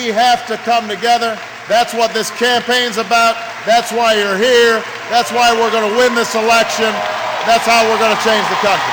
We have to come together. That's what this campaign's about. That's why you're here. That's why we're going to win this election. That's how we're going to change the country.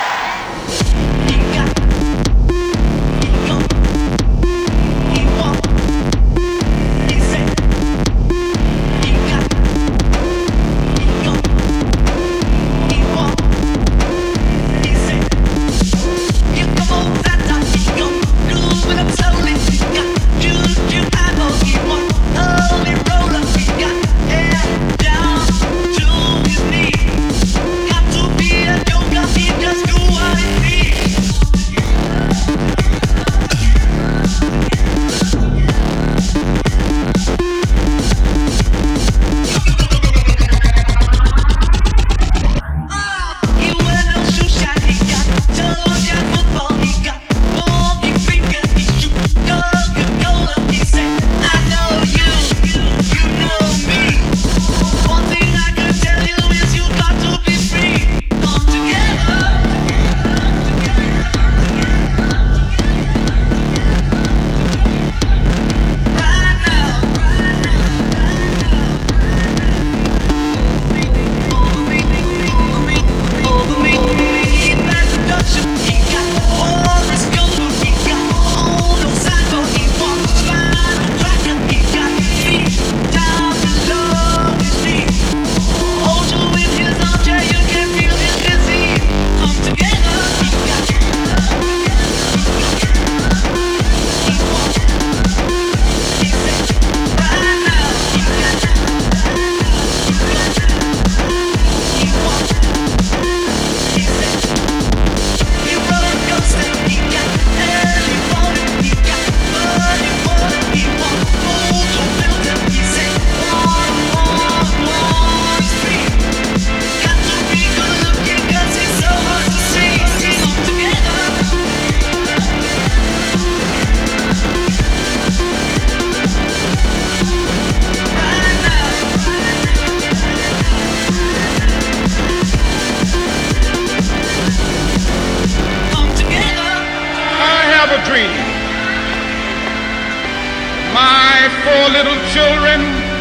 My 4 little children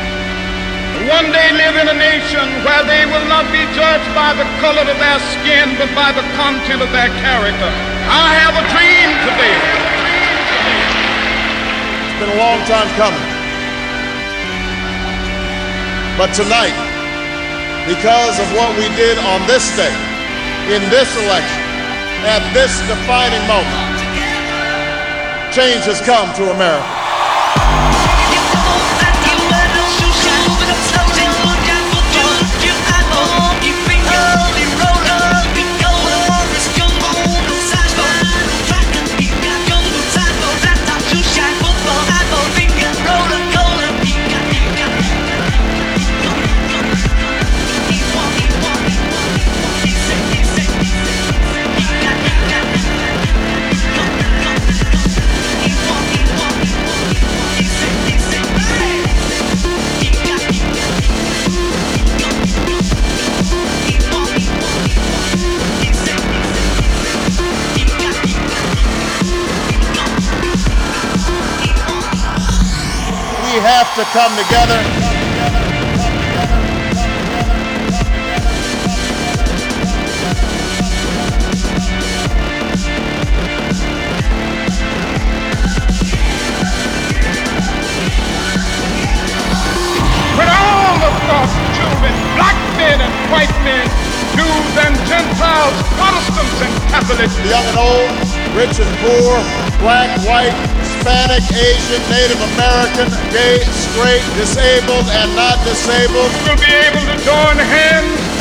one day live in a nation where they will not be judged by the color of their skin, but by the content of their character. I have a dream today. It's been a long time coming. But tonight, because of what we did on this day, in this election, at this defining moment, change has come to America. We have to come together. When all of God's children, black men and white men, Jews and Gentiles, Protestants and Catholics, Young and old, rich and poor, black, white, Hispanic, Asian, Native American, gay, straight, disabled and not disabled, will be able to join hands